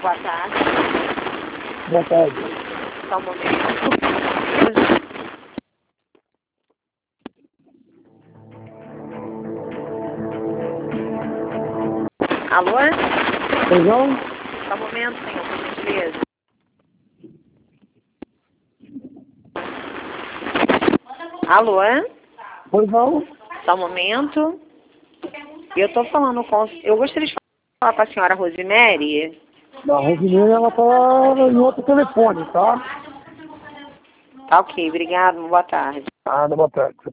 Boa tarde. Boa tarde. Só um momento. Alô? Perdão? Só um momento, senhor, por gentileza. Alô? Pois não? Só um momento. Eu tô falando com... Eu gostaria de falar com a senhora Rosemary. A Rosineira, ela tá em outro telefone, tá? Tá ok, obrigado, boa tarde. Boa tarde.